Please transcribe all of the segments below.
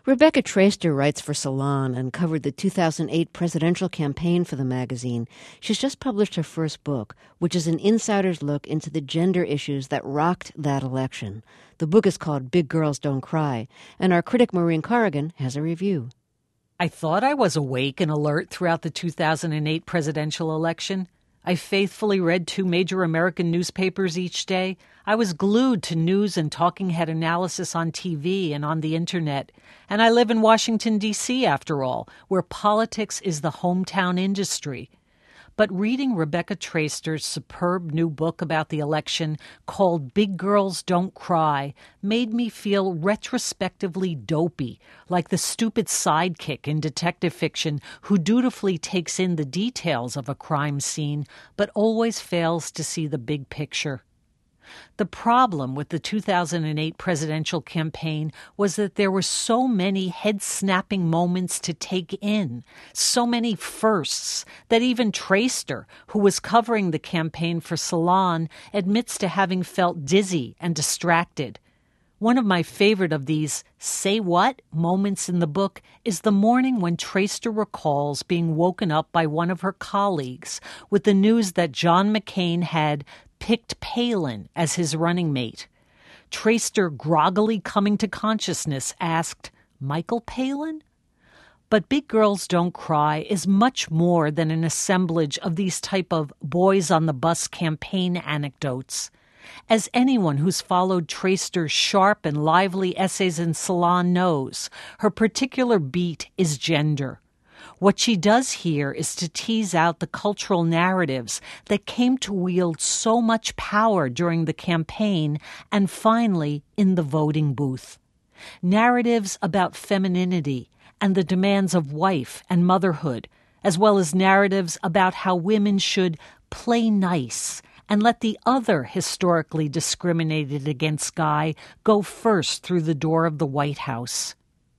Rebecca Traister writes for Salon and covered the 2008 presidential campaign for the magazine. She's just published her first book, which is an insider's look into the gender issues that rocked that election. The book is called Big Girls Don't Cry, and our critic Maureen Corrigan has a review. I thought I was awake and alert throughout the 2008 presidential election. I faithfully read 2 major American newspapers each day. I was glued to news and talking head analysis on TV and on the internet. And I live in Washington, D.C., after all, where politics is the hometown industry. But reading Rebecca Traister's superb new book about the election called Big Girls Don't Cry made me feel retrospectively dopey, like the stupid sidekick in detective fiction who dutifully takes in the details of a crime scene but always fails to see the big picture. The problem with the 2008 presidential campaign was that there were so many head-snapping moments to take in, so many firsts, that even Traister, who was covering the campaign for Salon, admits to having felt dizzy and distracted. One of my favorite of these say what moments in the book is the morning when Traister recalls being woken up by one of her colleagues with the news that John McCain had picked Palin as his running mate. Traister, groggily coming to consciousness, asked, "Michael Palin?" But Big Girls Don't Cry is much more than an assemblage of these type of boys-on-the-bus campaign anecdotes. As anyone who's followed Traister's sharp and lively essays in Salon knows, her particular beat is gender. What she does here is to tease out the cultural narratives that came to wield so much power during the campaign and finally in the voting booth. Narratives about femininity and the demands of wife and motherhood, as well as narratives about how women should play nice and let the other historically discriminated against guy go first through the door of the White House.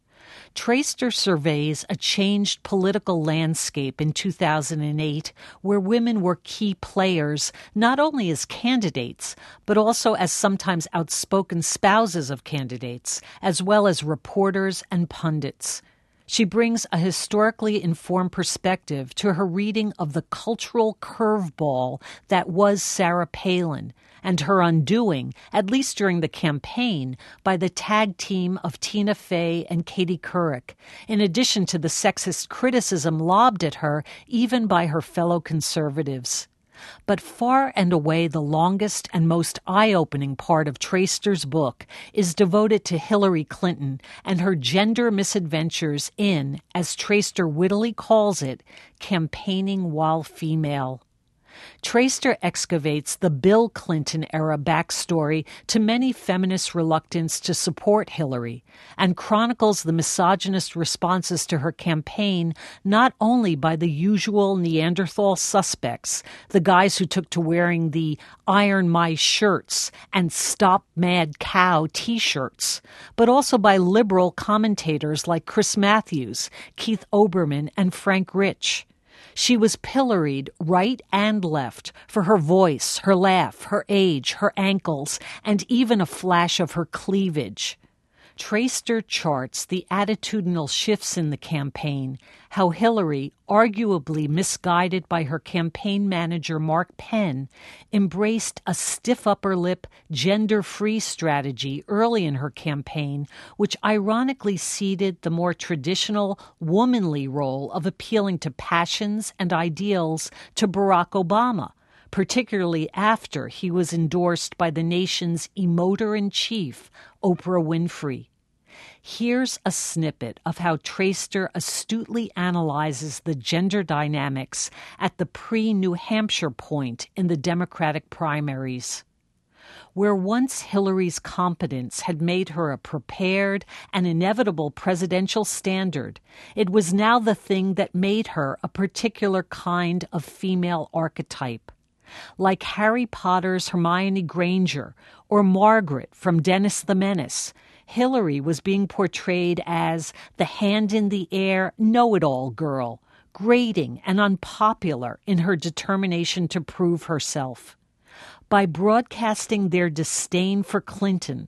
Traister surveys a changed political landscape in 2008 where women were key players not only as candidates, but also as sometimes outspoken spouses of candidates, as well as reporters and pundits. She brings a historically informed perspective to her reading of the cultural curveball that was Sarah Palin and her undoing, at least during the campaign, by the tag team of Tina Fey and Katie Couric, in addition to the sexist criticism lobbed at her even by her fellow conservatives. But far and away the longest and most eye-opening part of Traister's book is devoted to Hillary Clinton and her gender misadventures in, as Traister wittily calls it, campaigning while female. Traister excavates the Bill Clinton-era backstory to many feminists' reluctance to support Hillary and chronicles the misogynist responses to her campaign not only by the usual Neanderthal suspects, the guys who took to wearing the Iron My Shirts and Stop Mad Cow t-shirts, but also by liberal commentators like Chris Matthews, Keith Olbermann, and Frank Rich. She was pilloried right and left for her voice, her laugh, her age, her ankles, and even a flash of her cleavage. Traister charts the attitudinal shifts in the campaign, how Hillary, arguably misguided by her campaign manager Mark Penn, embraced a stiff upper lip, gender-free strategy early in her campaign, which ironically ceded the more traditional, womanly role of appealing to passions and ideals to Barack Obama, particularly after he was endorsed by the nation's emoter-in-chief, Oprah Winfrey. Here's a snippet of how Traister astutely analyzes the gender dynamics at the pre-New Hampshire point in the Democratic primaries. Where once Hillary's competence had made her a prepared and inevitable presidential standard, it was now the thing that made her a particular kind of female archetype. Like Harry Potter's Hermione Granger or Margaret from Dennis the Menace, Hillary was being portrayed as the hand-in-the-air, know-it-all girl, grating and unpopular in her determination to prove herself. By broadcasting their disdain for Clinton,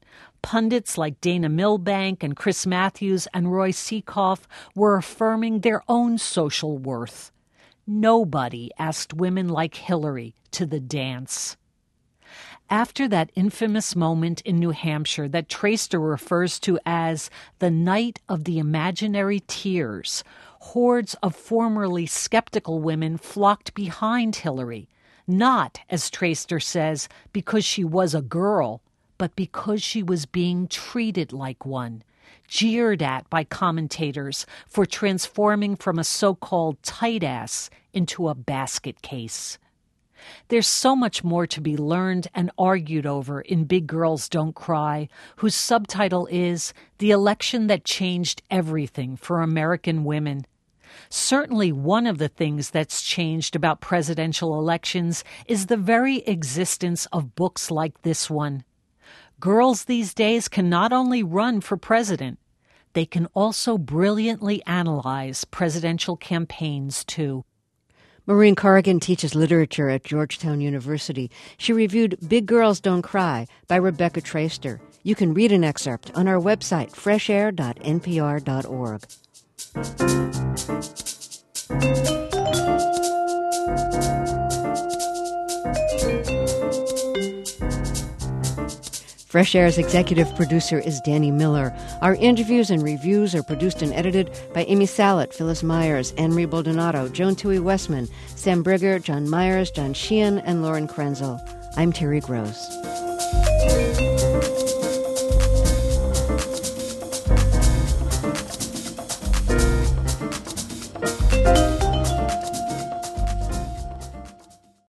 pundits like Dana Milbank and Chris Matthews and Roy Sekoff were affirming their own social worth. Nobody asked women like Hillary to the dance. After that infamous moment in New Hampshire that Traister refers to as the night of the imaginary tears, hordes of formerly skeptical women flocked behind Hillary, not, as Traister says, because she was a girl, but because she was being treated like one, jeered at by commentators for transforming from a so-called tight ass into a basket case. There's so much more to be learned and argued over in Big Girls Don't Cry, whose subtitle is The Election That Changed Everything for American Women. Certainly one of the things that's changed about presidential elections is the very existence of books like this one. Girls these days can not only run for president, they can also brilliantly analyze presidential campaigns, too. Maureen Corrigan teaches literature at Georgetown University. She reviewed Big Girls Don't Cry by Rebecca Traister. You can read an excerpt on our website, freshair.npr.org. Fresh Air's executive producer is Danny Miller. Our interviews and reviews are produced and edited by Amy Salet, Phyllis Myers, Anne-Marie Baldonado, Joan Tui Westman, Sam Brigger, John Myers, John Sheehan, and Lauren Krenzel. I'm Terry Gross.